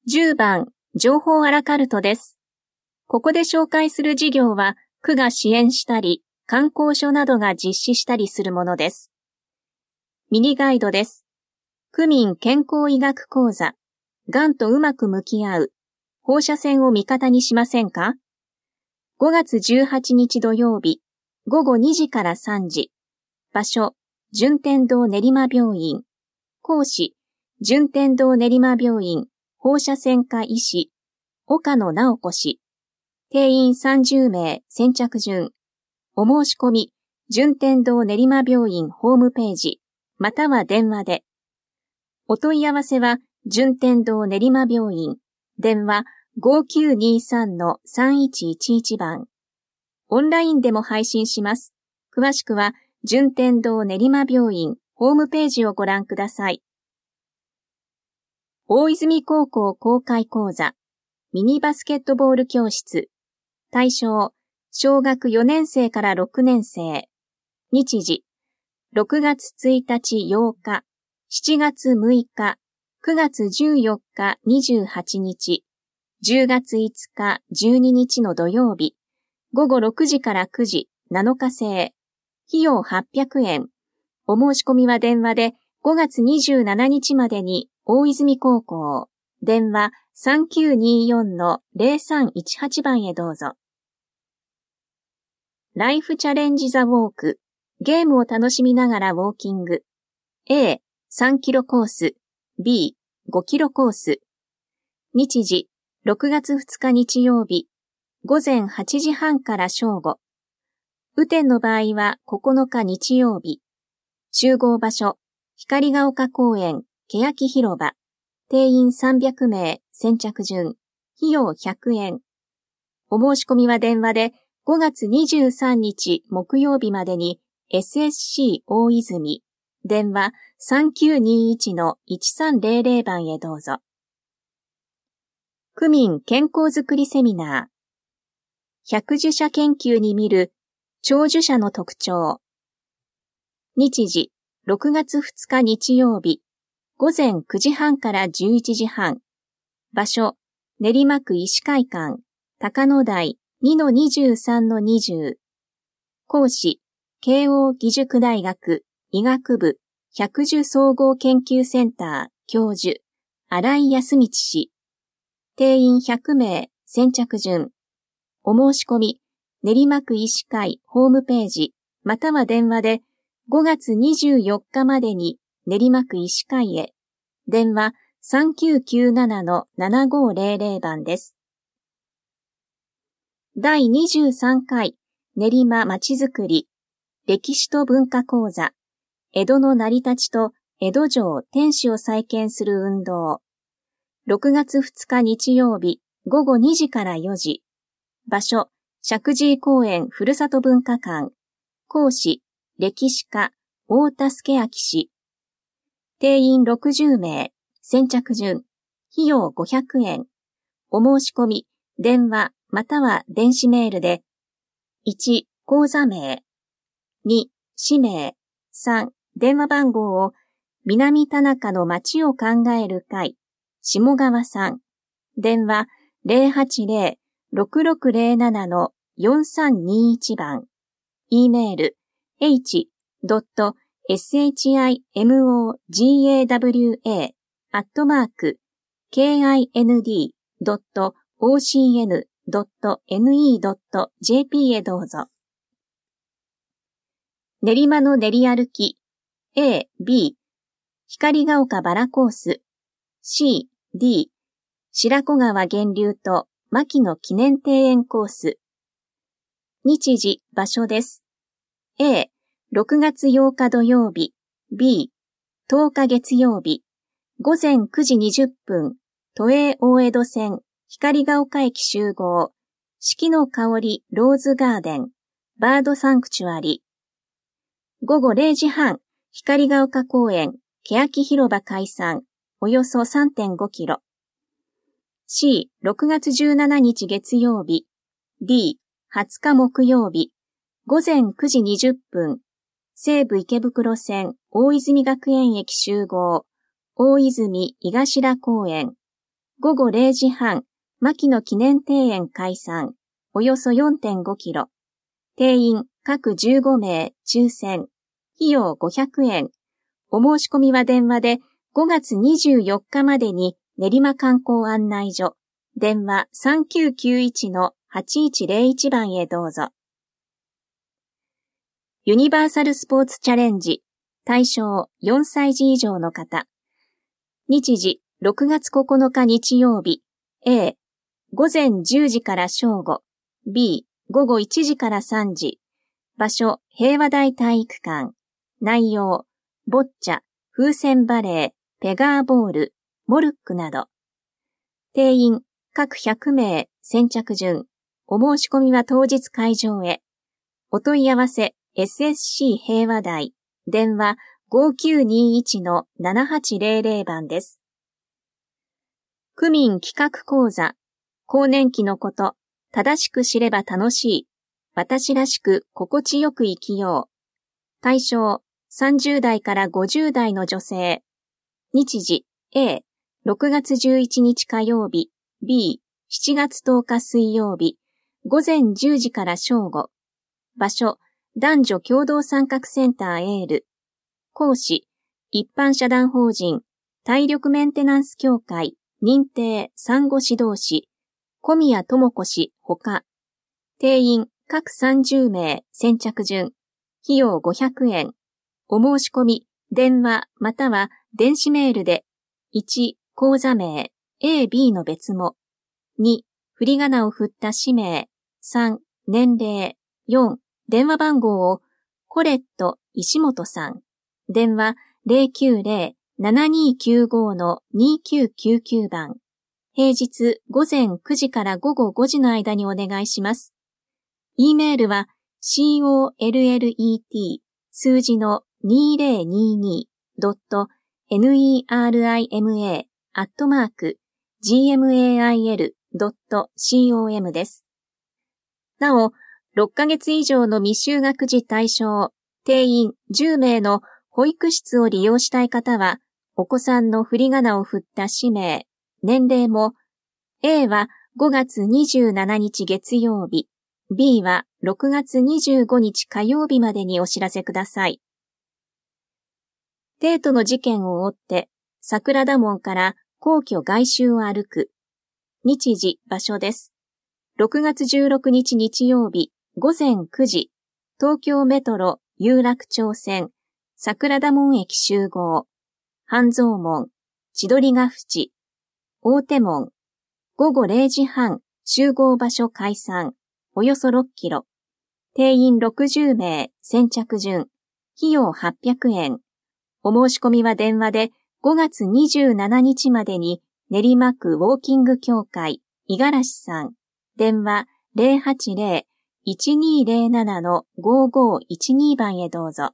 10番、情報アラカルトです。ここで紹介する事業は、区が支援したり、観光所などが実施したりするものです。ミニガイドです。区民健康医学講座、がんとうまく向き合う、放射線を味方にしませんか？ 5 月18日土曜日、午後2時から3時。場所、順天堂練馬病院。講師、順天堂練馬病院。放射線科医師、岡野直子氏。定員30名、先着順。お申し込み、順天堂練馬病院ホームページ、または電話で。お問い合わせは、順天堂練馬病院、電話 5923-3111 番。オンラインでも配信します。詳しくは、順天堂練馬病院ホームページをご覧ください。大泉高校公開講座、ミニバスケットボール教室。対象、小学4年生から6年生。日時、6月1日8日、7月6日、9月14日28日、10月5日12日の土曜日、午後6時から9時、7日制。費用800円。お申し込みは電話で5月27日までに、大泉高校、電話 3924-0318 番へどうぞ。ライフチャレンジザウォーク、ゲームを楽しみながらウォーキング。A、3キロコース、B、5キロコース。日時、6月2日日曜日、午前8時半から正午。雨天の場合は9日日曜日。集合場所、光が丘公園、欅広場。定員300名、先着順。費用100円。お申し込みは電話で5月23日木曜日までに SSC 大泉。電話 3921-1300 番へどうぞ。区民健康づくりセミナー。百樹舎研究に見る長寿舎の特徴。日時、6月2日日曜日。午前9時半から11時半。場所、練馬区医師会館、高野台 2-23-20。講師、慶応義塾大学医学部百樹総合研究センター教授、新井康道氏。定員100名、先着順。お申し込み、練馬区医師会ホームページ、または電話で5月24日までに練馬区医師会へ。電話 3997-7500 番です。第23回練馬まちづくり歴史と文化講座江戸の成り立ちと江戸城天守を再建する運動。6月2日日曜日午後2時から4時。場所、石神井公園ふるさと文化館。講師、歴史家、太田助明氏。定員60名、先着順。費用500円。お申し込み、電話または電子メールで、1、講座名。2、氏名。3、電話番号を、南田中の街を考える会、下川さん。電話 080-6607-4321 番。e メール、h.sawakind.ocn.ne.jp へどうぞ。練馬の練り歩き A、B、光が丘バラコース C、D、白子川源流と牧野記念庭園コース。日時、場所です。A、6月8日土曜日。B、10日月曜日。午前9時20分。都営大江戸線、光が丘駅集合。四季の香りローズガーデン。バードサンクチュアリ。午後0時半。光が丘公園、欅広場開山。およそ 3.5 キロ。C、6月17日月曜日。D、20日木曜日。午前9時20分。西武池袋線大泉学園駅集合。大泉井頭公園。 午後0時半、牧野記念庭園開山、およそ 4.5 キロ。定員各15名、抽選。費用500円。お申し込みは電話で5月24日までに練馬観光案内所、電話 3991-8101 番へどうぞ。ユニバーサルスポーツチャレンジ、対象4歳児以上の方。日時6月9日日曜日、A、午前10時から正午、B、午後1時から3時、場所平和台体育館、内容、ボッチャ、風船バレー、ペガーボール、モルックなど。定員各100名、先着順。お申し込みは当日会場へ。お問い合わせ SSC 平和台、電話 5921-7800 番です。区民企画講座、更年期のこと、正しく知れば楽しい。私らしく心地よく生きよう。対象30代から50代の女性。日時 A、6月11日火曜日、B、7月10日水曜日、午前10時から正午。場所、男女共同参画センターエール。講師、一般社団法人、体力メンテナンス協会、認定産後指導士、小宮智子氏ほか。定員各30名、先着順。費用500円。お申し込み、電話または電子メールで、1、講座名、A、B の別も。2、振り仮名を振った氏名。3、年齢。4、電話番号を、コレット石本さん。電話 090-7295-2999 番。平日午前9時から午後5時の間にお願いします。E メールは collet 数字の 2022.nerima@gmail.com です。なお、6ヶ月以上の未就学児対象、定員10名の保育室を利用したい方は、お子さんの振り仮名を振った氏名、年齢も、A は5月27日月曜日、B は6月25日火曜日までにお知らせください。帝都の事件を追って、桜田門から皇居外周を歩く。日時、場所です。6月16日日曜日、午前9時、東京メトロ有楽町線、桜田門駅集合、半蔵門、千鳥ヶ淵、大手門、午後0時半、集合場所解散、およそ6キロ、定員60名、先着順、費用800円。お申し込みは電話で5月27日までに練馬区ウォーキング協会、五十嵐さん、電話 080-1207-5512 番へどうぞ。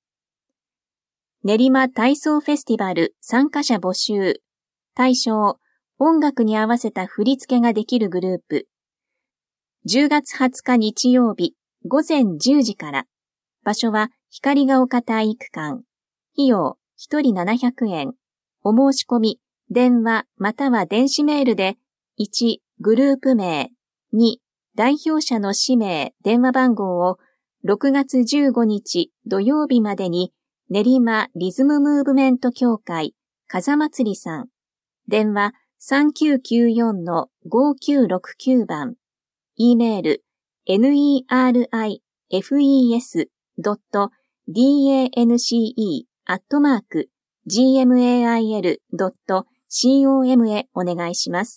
練馬体操フェスティバル参加者募集。対象、音楽に合わせた振り付けができるグループ。10月20日日曜日、午前10時から。場所は光が丘体育館。費用、1人700円。お申し込み、電話または電子メールで、1、グループ名、2、代表者の氏名、電話番号を6月15日土曜日までに練馬リズムムーブメント協会、風祭りさん。電話 3994-5969 番。E メール、nerifese.dance@gmail.com へお願いします。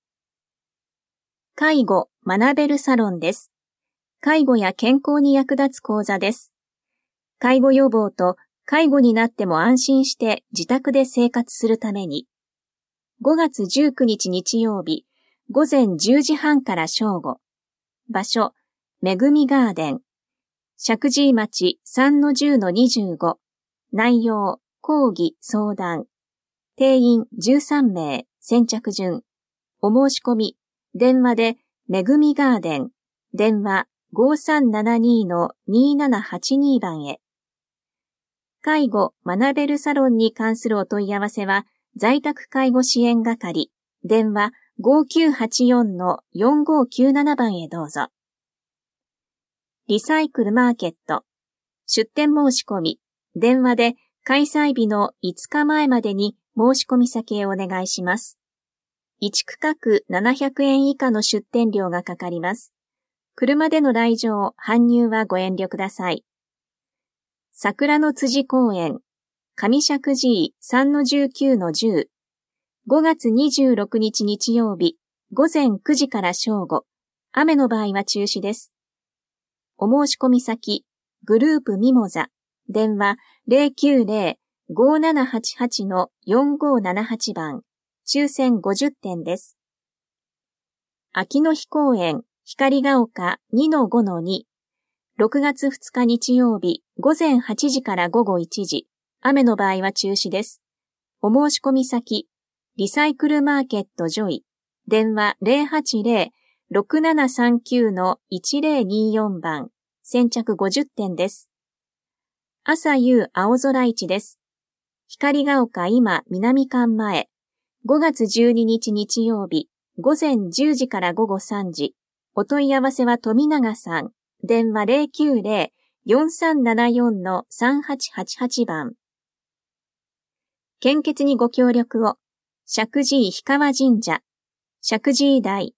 介護学べるサロンです。介護や健康に役立つ講座です。介護予防と介護になっても安心して自宅で生活するために、5月19日日曜日、午前10時半から正午。場所、めぐみガーデン。石神井町 3-10-25。内容、講義、相談。定員13名、先着順。お申し込み、電話で、めぐみガーデン。電話 5372-2782 番へ。介護学べるサロンに関するお問い合わせは、在宅介護支援係電話5984-4597番へどうぞ。リサイクルマーケット。出店申し込み。電話で開催日の5日前までに申し込み先へお願いします。1区画700円以下の出店料がかかります。車での来場、搬入はご遠慮ください。桜の辻公園、上石神井 3-19-10、5月26日日曜日、午前9時から正午、雨の場合は中止です。お申し込み先、グループミモザ、電話090-5788-4578番、抽選50点です。秋の日公園、光が丘 2-5-2、6月2日日曜日、午前8時から午後1時、雨の場合は中止です。お申し込み先、リサイクルマーケットジョイ、電話080-6739-1024番、先着50点です。朝夕青空市です。光が丘今南館前、5月12日日曜日、午前10時から午後3時、お問い合わせは富永さん、電話090-4374-3888番。献血にご協力を、石神井氷川神社、石神井台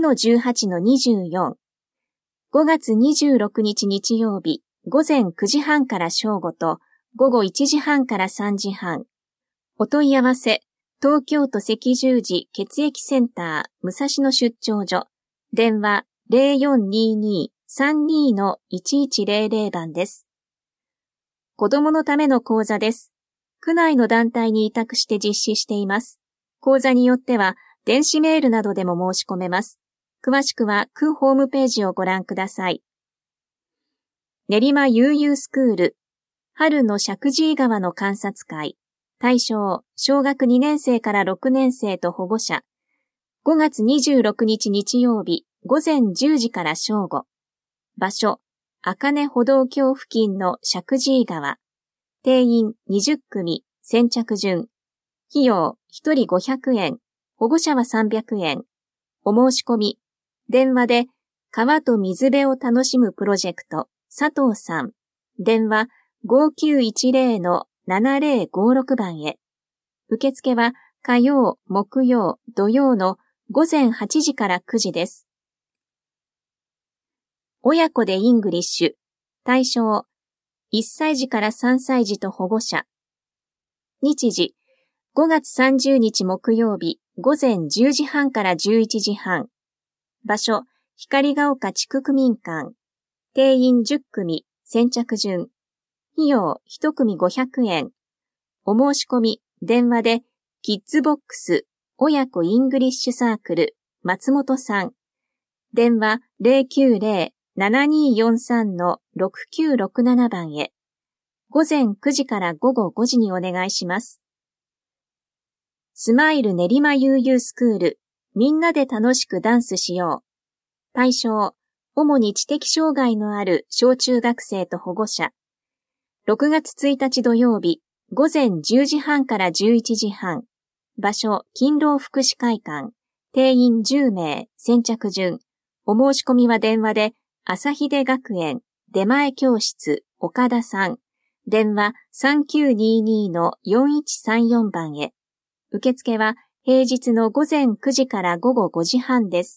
1-18-24、5月26日日曜日、午前9時半から正午と、午後1時半から3時半。お問い合わせ、東京都赤十字血液センター武蔵野出張所、電話0422-32-1100番です。子供のための講座です。区内の団体に委託して実施しています。講座によっては、電子メールなどでも申し込めます。詳しくは区ホームページをご覧ください。練馬悠々スクール、春の石神井川の観察会、対象、小学2年生から6年生と保護者、5月26日日曜日、午前10時から正午。場所、茜歩道橋付近の石神井川。定員20組、先着順。費用、1人500円、保護者は300円。お申し込み、電話で、川と水辺を楽しむプロジェクト、佐藤さん。電話5910-7056番へ。受付は火曜、木曜、土曜の午前8時から9時です。親子でイングリッシュ。対象、1歳児から3歳児と保護者。日時、5月30日木曜日、午前10時半から11時半。場所、光が丘地区区民館。定員10組、先着順。費用、1組500円。お申し込み、電話で、キッズボックス、親子イングリッシュサークル、松本さん。電話090-7243-6967番へ。午前9時から午後5時にお願いします。スマイル練馬悠々スクール、みんなで楽しくダンスしよう。対象、主に知的障害のある小中学生と保護者。6月1日土曜日、午前10時半から11時半。場所、勤労福祉会館。定員10名、先着順。お申し込みは電話で、朝秀学園、出前教室、岡田さん。電話3922-4134番へ。受付は平日の午前9時から午後5時半です。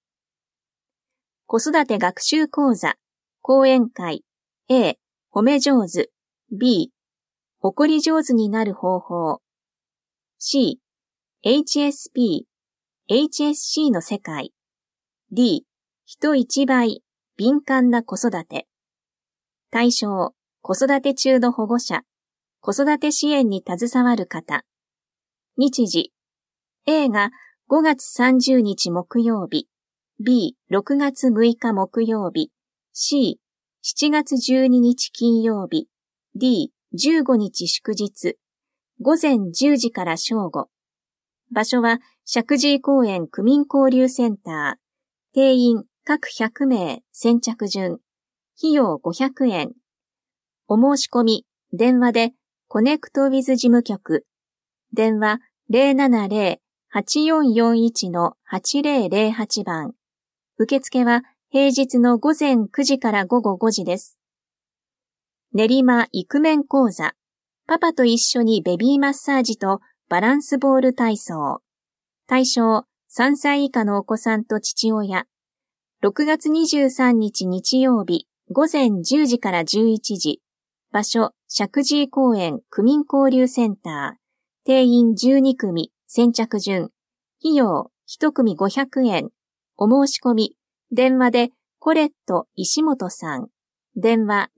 子育て学習講座、講演会、A、褒め上手、B、怒り上手になる方法、C、HSP、HSC の世界、D、人一倍、敏感な子育て。対象、子育て中の保護者、子育て支援に携わる方。日時、A が5月30日木曜日、B、6月6日木曜日、C、7月12日金曜日、D、15日祝日、午前10時から正午。場所は石神井公園区民交流センター。定員各100名、先着順。費用500円。お申し込み、電話でコネクトウィズ事務局。電話 8441-8008番。受付は平日の午前9時から午後5時です。練馬イクメン講座。パパと一緒にベビーマッサージとバランスボール体操。対象3歳以下のお子さんと父親。6月23日日曜日午前10時から11時。場所石神井公園区民交流センター。定員12組。先着順。費用1組500円。お申し込み。電話でコレット石本さん。電話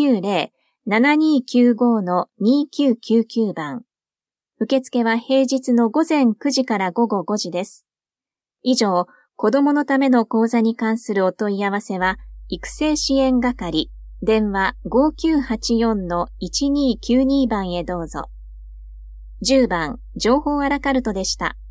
090-7295-2999番。受付は平日の午前9時から午後5時です。以上、子供のための講座に関するお問い合わせは、育成支援係、電話 5984-1292 番へどうぞ。10番、情報アラカルトでした。